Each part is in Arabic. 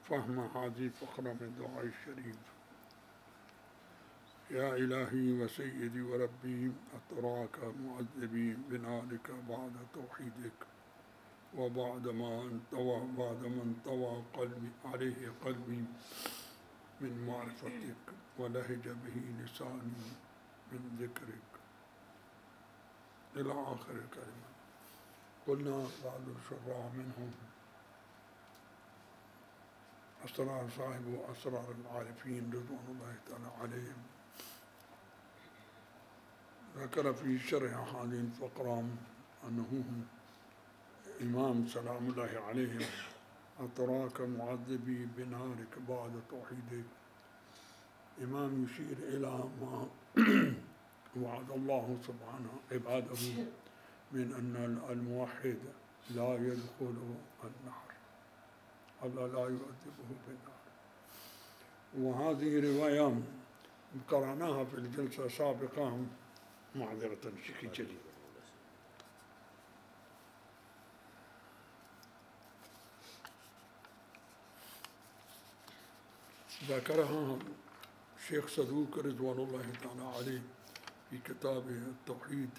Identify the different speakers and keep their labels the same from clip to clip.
Speaker 1: فهم هذه الفقرة من دعاء الشريف. يا إلهي وسيدي وربي أتراك معذبي بنارك بعد توحيدك، وبعد ما انطوى قلبي عليه قلبي من معرفتك، ولهج به لساني من ذكرك، إلى آخر الكلمة. قلنا بعض الشراح منهم أسرار صاحب أسرار العارفين رضوان الله تعالى عليهم، ذكر في شرح هذه الفقرة أنه إمام سلام الله عليه أتراك معذبي بنارك بعد توحيدك، إمام يشير إلى ما وعد الله سبحانه عباده من أن الموحد لا يدخل النار، الله لا يعذبه بالنار. وهذه رواية قرأناها في الجلسة السابقة، معذرة شيخ جليل. ذكرها الشيخ صدوق رضوان الله تعالى عليه في كتابه التوحيد،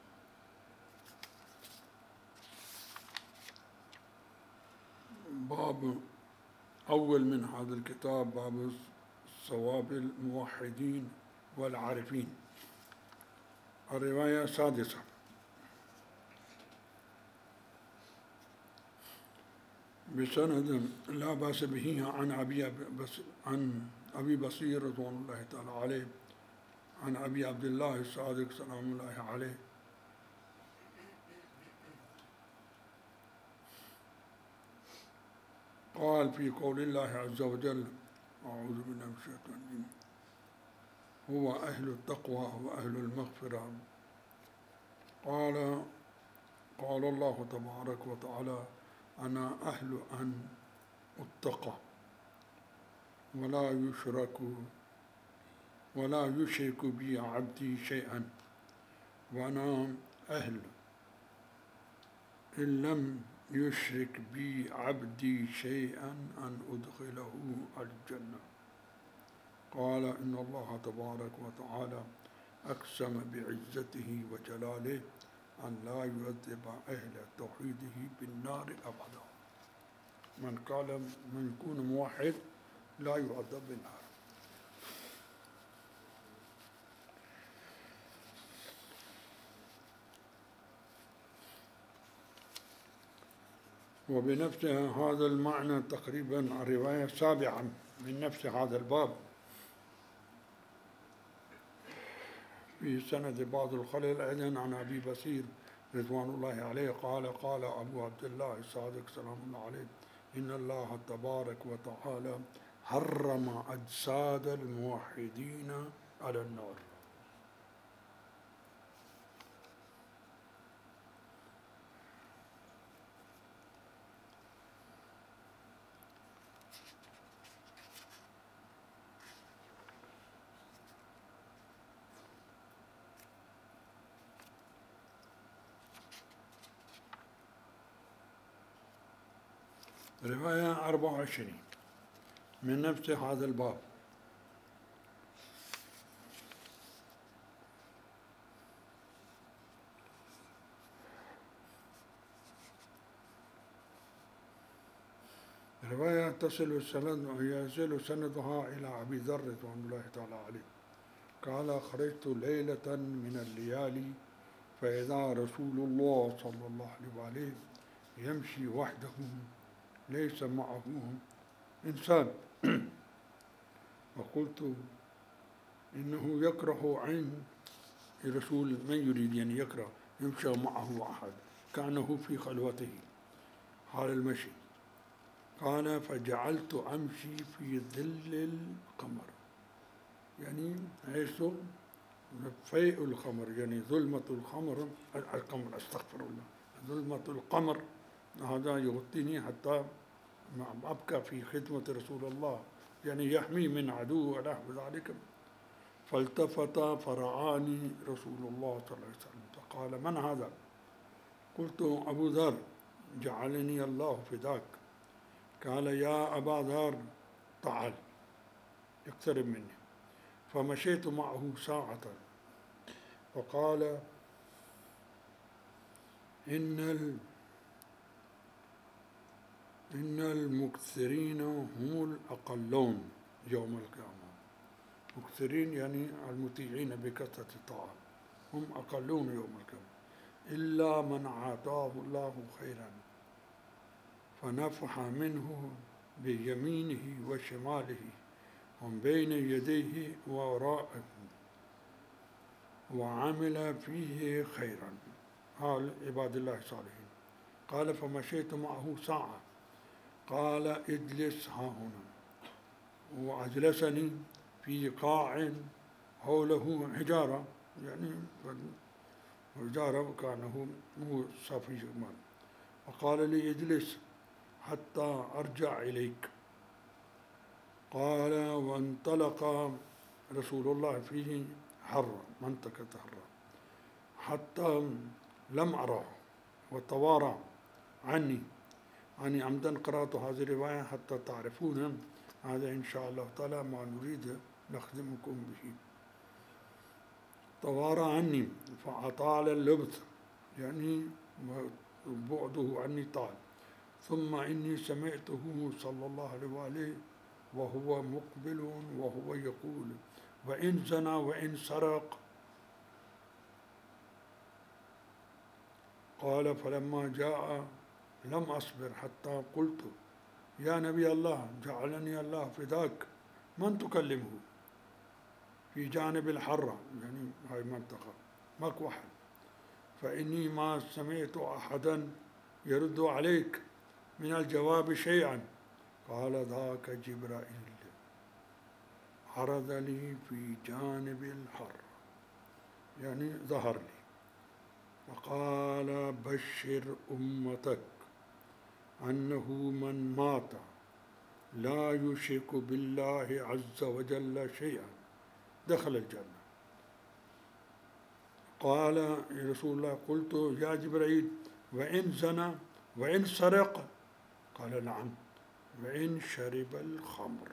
Speaker 1: باب أول من هذا الكتاب باب ثواب الموحدين والعارفين، الرواية السادسة. بسند لا بأس به عن أبي بصير رضوان الله تعالى عليه عن أبي عبد الله الصادق سلام الله عليه قال في قول الله عز وجل: أعوذ بالله من الشيطان الرجيم، هو أهل التقوى وأهل المغفرة. قال الله تبارك وتعالى: أنا أهل أن أتقى ولا يشرك بي عبدي شيئا، وأنا أهل إن لم يشرك بي عبدي شيئا أن أدخله الجنة. قال: إن الله تبارك وتعالى أقسم بعزته وجلاله أن لا يعذب أهل توحيده بالنار أبدا. من يكون موحد لا يعذب بالنار. وبنفس هذا المعنى تقريبا الرواية السابعة من نفس هذا الباب في سند بعض الخلل أيضا عن أبي بصير رضوان الله عليه قال: قال أبو عبد الله الصادق سلام الله عليه: إن الله تبارك وتعالى حرم أجساد الموحدين على النار. رواية 24 من نفس هذا الباب. رواية يصل سندها إلى أبي ذر رضوان الله تعالى عليه قال: خرجت ليلة من الليالي فإذا رسول الله صلى الله عليه وآله يمشي وحده ليس معه إنسان، وقلت: إنه يكره عن الرسول، من يريد يعني يكره يمشي معه أحد، كأنه في خلوته حال المشي. قال: فجعلت أمشي في ظل القمر، يعني حيث فيء القمر، يعني ظلمة القمر استغفر الله، ظلمة القمر هذا يغطيني حتى أبقى في خدمة رسول الله، يعني يحمي من عدو ونحو ذلك. فالتفت فرعاني رسول الله صلى الله عليه وسلم فقال: من هذا؟ قلت: أبو ذر، جعلني الله فداك، قال يا أبا ذر تعال اقترب مني. فمشيت معه ساعة فقال إن المكثرين هم الأقلون يوم القيامة. مكثرين يعني المطيعين بكثرة الطاعة، هم أقلون يوم القيامة، إلا من أعطاه الله خيرا فنفح منه بيمينه وشماله ومن بين يديه ووراءه وعمل فيه خيرا. قال عباد الله الصالحين. قال فمشيت معه ساعة. قال اجلس ها هنا. وأجلسني في قاع حوله حجارة، يعني حجارة كأنه مو صافي ماء. وقال لي اجلس حتى أرجع إليك. قال وانطلق رسول الله فيه حرة، منطقة حرة، حتى لم أراه وتوارى عني. أنا عمدا قرأت هذه الرواية حتى تعرفون هذا إن شاء الله تعالى ما نريد نخدمكم به. توارى عني فأطال اللبث، يعني بعده عني طال. ثم إني سمعته صلى الله عليه وآله وهو مقبل وهو يقول وإن زنى وإن سرق. قال فلما جاء لم أصبر حتى قلت يا نبي الله جعلني الله فداك من تكلمه في جانب الحرة، يعني هاي منطقة ماكو أحد، فإني ما سمعت أحدا يرد عليك من الجواب شيئا. قال ذاك جبرائيل عرض لي في جانب الحرة، يعني ظهر لي وقال بشر أمتك أنه من مات لا يشرك بالله عز وجل شيئا دخل الجنة. قال رسول الله قلت يا جبريل وإن زنى وإن سرق؟ قال نعم وإن شرب الخمر.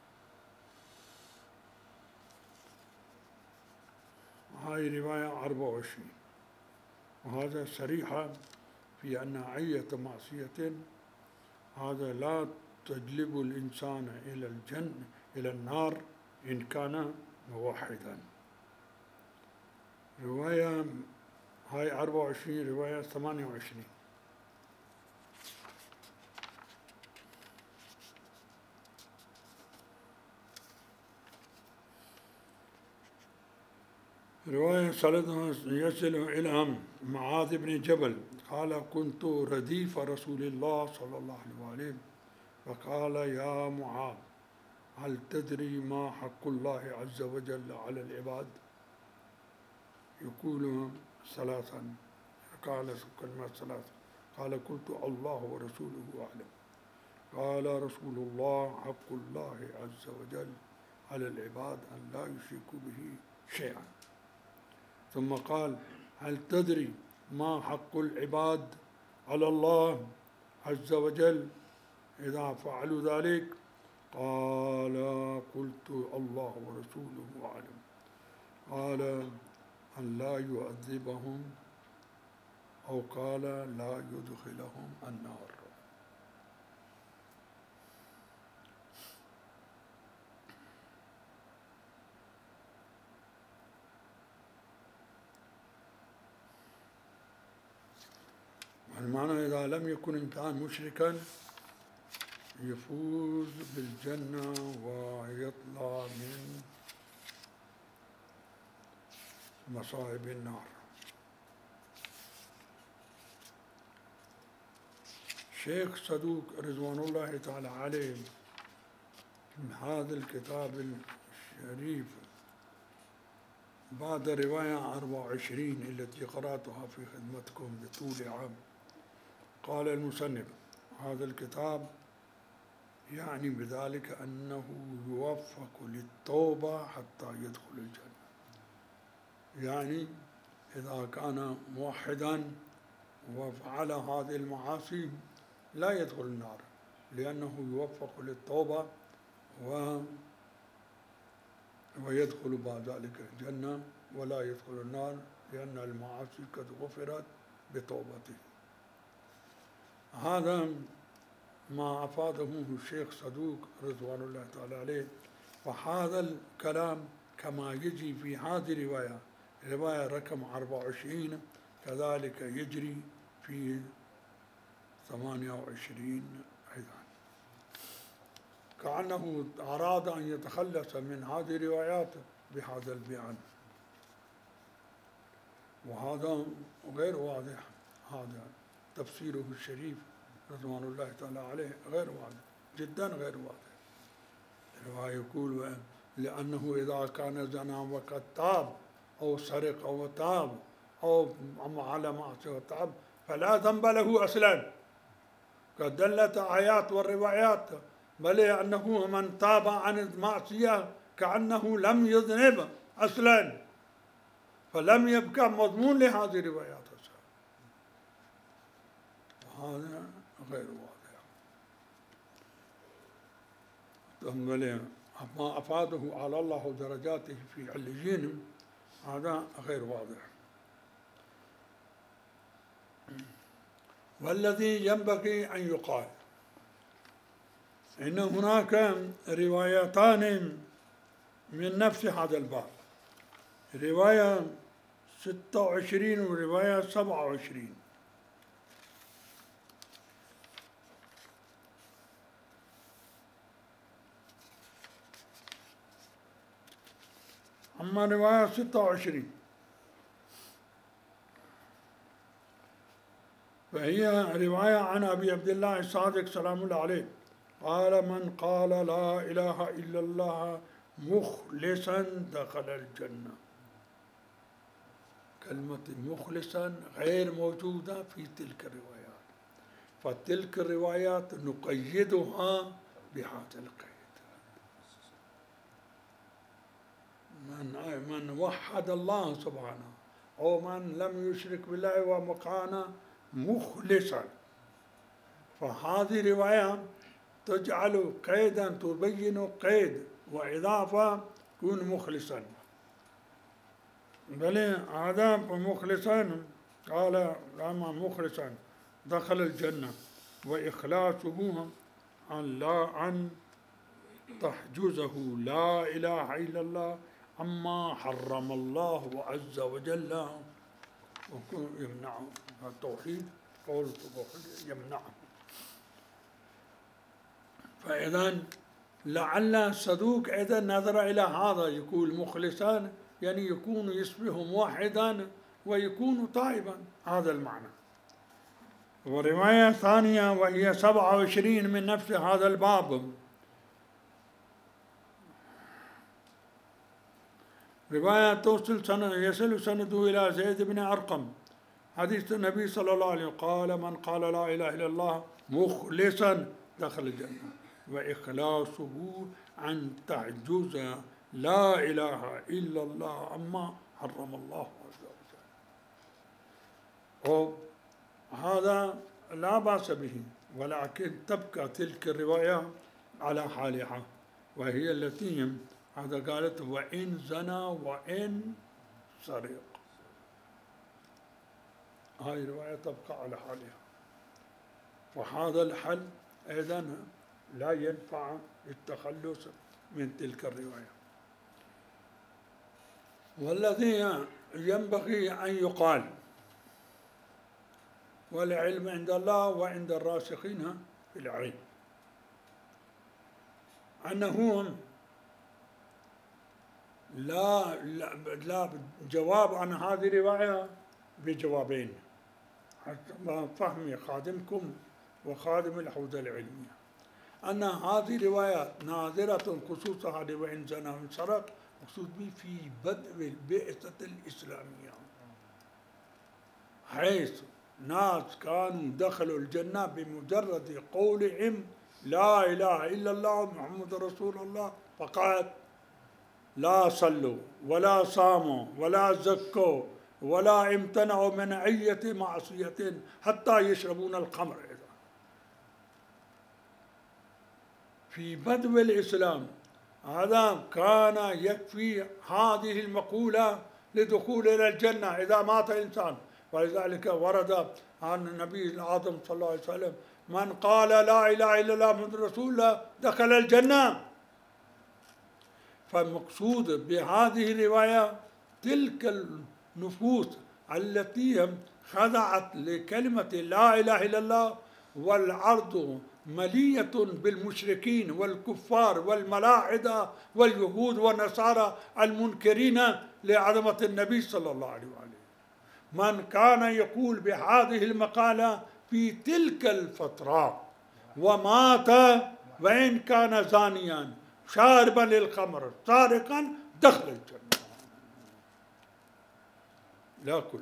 Speaker 1: هاي رواية 24. وهذا صريحة في أن أية معصية هذا لا تجلب الإنسان إلى الجنة إلى النار إن كان موحدا. رواية هاي 24. رواية 28 رواية سندها يصل إلى معاذ بن جبل قال كنت رديف رسول الله صلى الله عليه وآله فقال يا معاذ هل تدري ما حق الله عز وجل على العباد؟ يقول ثلاثا. قال كلمة ثلاثة. قال قلت الله ورسوله أعلم. قال رسول الله حق الله عز وجل على العباد أن لا يشركوا به شيئا. ثم قال هل تدري ما حق العباد على الله عز وجل إذا فعلوا ذلك؟ قال قلت الله ورسوله أعلم. قال أن لا يعذبهم أو قال لا يدخلهم النار. المعنى إذا لم يكن إنسان مشركا يفوز بالجنة ويطلع من مصائب النار. شيخ صدوق رضوان الله تعالى عليه من هذا الكتاب الشريف بعد رواية 24 التي قرأتها في خدمتكم بطول عام قال المصنف هذا الكتاب يعني بذلك أنه يوفق للتوبة حتى يدخل الجنة. يعني إذا كان موحدا وفعل هذه المعاصي لا يدخل النار لأنه يوفق للتوبة ويدخل بعد ذلك الجنة ولا يدخل النار، لأن المعاصي قد غفرت بتوبته. هذا ما أفاده الشيخ صدوق رضوان الله تعالى عليه. وهذا الكلام كما يجي في هذه الرواية، رواية رقم 24، كذلك يجري في 28 أيضا، كأنه أراد أن يتخلص من هذه الروايات بهذا البيان، وهذا غير واضح. هذا تفسيره الشريف رضوان الله تعالى عليه غير واضح، جدا غير واضح. الرواية يقول لأنه إذا كان زنا وقد تاب أو سرق أو تاب أو على معصية وتاب فلا ذنب له أصلا. قد دلت آيات والروايات بل أنه من تاب عن المعصية كأنه لم يذنب أصلا، فلم يبقى مضمون لهذه الروايات. هذا غير واضح. ما أفاده على الله درجاته في عليين هذا غير واضح. والذي ينبغي أن يقال إن هناك روايتان من نفس هذا الباب، رواية 26 ورواية 27. أما رواية 26 فهي رواية عن أبي عبد الله الصادق سلام الله عليه قال: من قال لا إله إلا الله مخلصا دخل الجنة. كلمة مخلصا غير موجودة في تلك الروايات، فتلك الروايات نقيدها بهذا القيد. من وحد الله سبحانه أو من لم يشرك بالله وكان مخلصا، فهذه رواية تجعل قيدا تبين قيد وإضافة يكون مخلصا. بل هذا مخلصا قال لما مخلصا دخل الجنة، وإخلاصه أن تحجزه لا إله إلا الله عما حرم الله عز وجل يمنعه. التوحيد قول التوحيد يمنعه. فإذا لعل الصدوق إذا نظر إلى هذا يقول مخلصان، يعني يكون يصبح موحدا ويكون تائبا، هذا المعنى. ورواية ثانية وهي 27 من نفس هذا الباب، رواية يصل سنده إلى زيد بن أرقم، حديث النبي صلى الله عليه وسلم قال: من قال لا إله إلا الله مخلصا دخل الجنة، وإخلاصه أن تعجز لا إله إلا الله عما حرم الله عز وجل. هذا لا بأس به، ولكن تبقى تلك الرواية على حالها، وهي التي هذا قالت: وإن زنى وإن سرق. هاي الرواية تبقى على حالها، وهذا الحل أيضا لا ينفع التخلص من تلك الرواية. والذي ينبغي أن يقال، والعلم عند الله وعند الراسخين في العلم، أنه لا جواب عن هذه الرواية بجوابين حسب فهم خادمكم وخادم الحوزة العلمية، أن هذه الرواية ناظرة خصوصها وإن زنى وإن سرق مقصود به في بدء البعثة الإسلامية، حيث ناس كانوا دخلوا الجنة بمجرد قولهم لا إله إلا الله محمد رسول الله فقط، لا صلوا ولا صاموا ولا زكوا ولا امتنعوا من أي معصية حتى يشربون الخمر. في بدو الإسلام هذا كان يكفي هذه المقولة لدخول إلى الجنة إذا مات إنسان. ولذلك ورد عن النبي الأعظم صلى الله عليه وسلم: من قال لا إله إلا الله محمد رسول الله دخل الجنة. فالمقصود بهذه الرواية تلك النفوس التي خضعت لكلمة لا إله إلا الله، والأرض ملية بالمشركين والكفار والملاحدة واليهود والنصارى المنكرين لعظمة النبي صلى الله عليه وآله. من كان يقول بهذه المقالة في تلك الفترة ومات وإن كان زانيا شاربا للخمر سارقا دخل الجنة لا كله،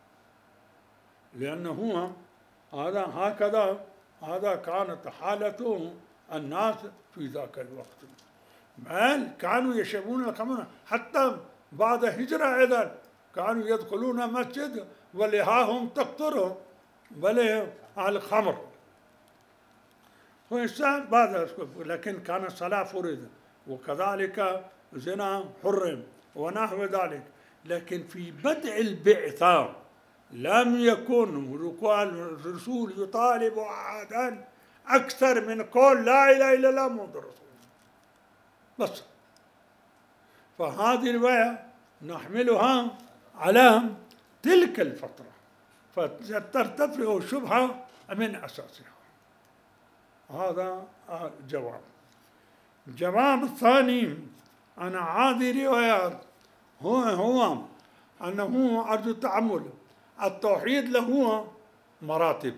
Speaker 1: لأنه هذا هكذا هذا كانت حالته الناس في ذاك الوقت. بل كانوا يشربون الخمر حتى بعد هجرة أيضا كانوا يدخلون مسجد ولهاهم تقطر على الخمر. وإنسان بعد، لكن كان الصلاة فرض وكذلك زنا حرم ونحو ذلك. لكن في بدء البعثة لم يكن الرسول يطالب أحدا أكثر من قول لا إله إلا الله محمد رسول الله بس. فهذه الرواية نحملها على تلك الفترة فترتفع الشبهة من أساسها. هذا جواب. الجواب الثاني عن هذه الروايات هو أنه أرجو التأمل. التوحيد له مراتب،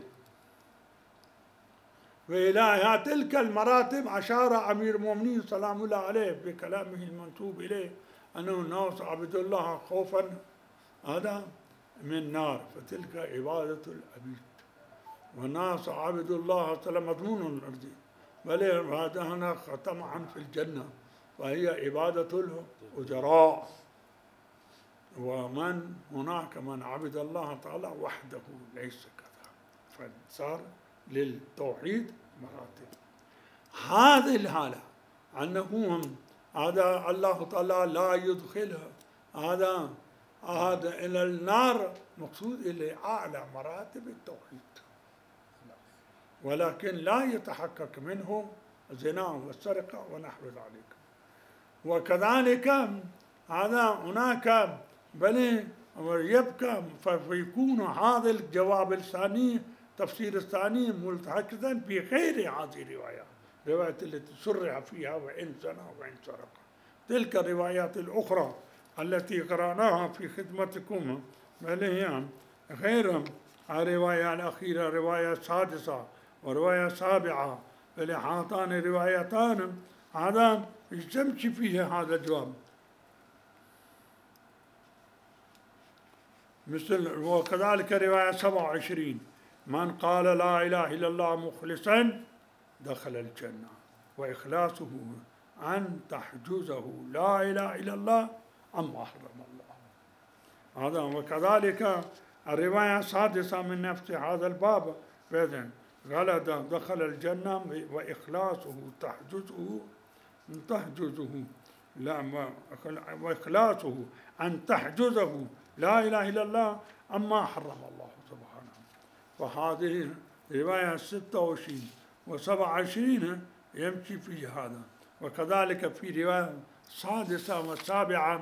Speaker 1: وإلى تلك المراتب أشار أمير المؤمنين سلام الله عليه بكلامه المنسوب إليه أنه الناس عبد الله خوفا هذا من نار فتلك عبادة العبيد، والناس عبد الله تعالى مضمون الأرض بل هذا هنا طمعا في الجنة وهي عبادة الأجراء. ومن هناك من عبد الله تعالى وحده ليس كذا، فصار للتوحيد مراتب. هذه الحالة أنه هذا الله تعالى لا يدخلها هذا إلى النار، مقصود إلى أعلى مراتب التوحيد، ولكن لا يتحقق منه الزنا والسرقة ونحو ذلك. وكذلك هذا هناك بل يبقى فيكون هذا الجواب الثاني تفسير الثاني ملتحقا بغير هذه الرواية، الرواية التي شرع فيها وإن زنا وإن سرق. تلك الروايات الأخرى التي قرأناها في خدمتكم بل هي غير الرواية الأخيرة، رواية سادسة ورواية سابعة، بل هاتان الروايتان هذا يجتمع فيها هذا الجواب. مثل وكذلك رواية 27: من قال لا إله إلا الله مخلصا دخل الجنة، وإخلاصه أن تحجزه لا إله إلا الله أما حرم الله. هذا وكذلك الرواية السادسة من نفس هذا الباب بإذن قال دخل الجنة وإخلاصه تحجزه لا وإخلاصه أن تحجزه لا إله إلا الله أما حرم الله سبحانه. وهذه رواية 26 و27 يمشي في هذا. وكذلك في رواية السادسة والسابعة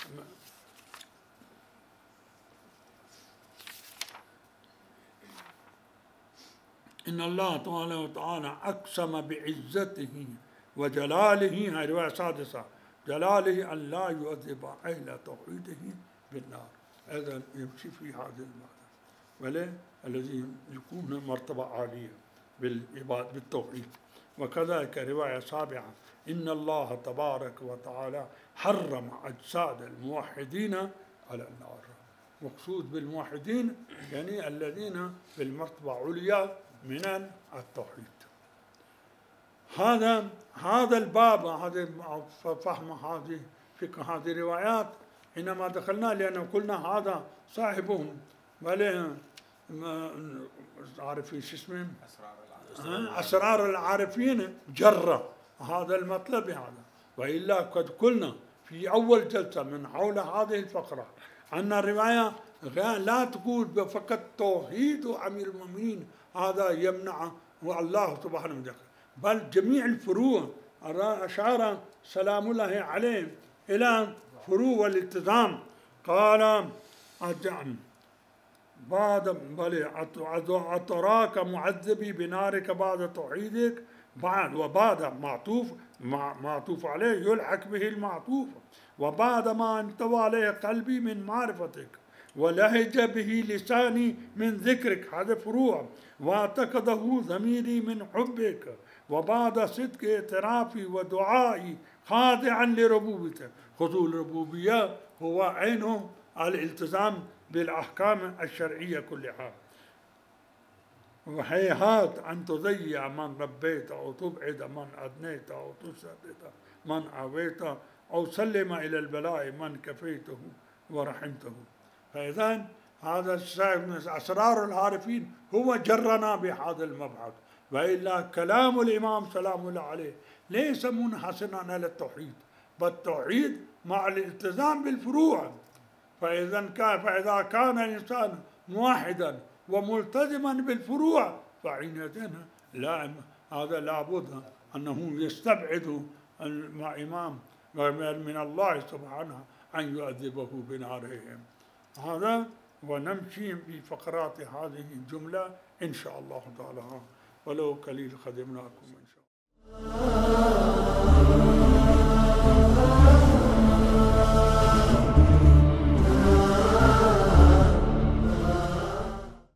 Speaker 1: إن الله تعالى وتعالى أقسم بعزته وجلاله، هذه رواية سادسة، جلاله أن لا يعذب أهل توحيده بالنار. هذا يمشي في هذا المعنى، ولا الذي يكون مرتبة عالية بالتوحيد. وكذلك رواية سابعة إن الله تبارك وتعالى حرم أجساد الموحدين على النار. مقصود بالموحدين يعني الذين بالمرتبة عليا من التوحيد. هذا الباب، هذا فهم هذه فقه هذه الروايات حينما دخلنا، لأنه قلنا هذا صاحبهم ولا عارفين شو اسمه أسرار العارفين جرة هذا المطلب هذا. وإلا قد قلنا في أول جلسة من حول هذه الفقرة أن الرواية لا تقول فقط توحيد أمير المؤمنين هذا يمنع الله سبحانه وتعالى، بل جميع الفروع أشار سلام الله عليه إلى فروع والالتزام. قال بعد بل أتراك معذبي بنارك بعد توحيدك، بعد وبعد معطوف عليه يلحق به المعطوف، وبعد ما انطوى عليه قلبي من معرفتك ولهج به لساني من ذكرك، هذا فروع، واعتقده ضميري من حبك، وبعد صدق اعترافي ودعائي خاضعا لربوبيتك. خضوع الربوبية هو عينه الالتزام بالأحكام الشرعية كلها. وهيهات أن تضيع من ربيت أو تبعد من أدنيت أو تسدد من أويت أو سلم إلى البلاء من كفيته ورحمته. فإذا هذا أسرار العارفين هو جرنا بهذا المبحث. وإلا كلام الإمام سلام الله عليه ليس منحصرا على التوحيد، بل التوحيد مع الالتزام بالفروع. فإذا كان الإنسان موحدا وملتزما بالفروع فحينئذ هذا لابد أنه يستبعد الإمام من الله سبحانه أن يؤذبه بنارهم. هذا ونمشي في فقرات هذه الجملة إن شاء الله تعالى، ولو قليل خدمناكم إن شاء الله.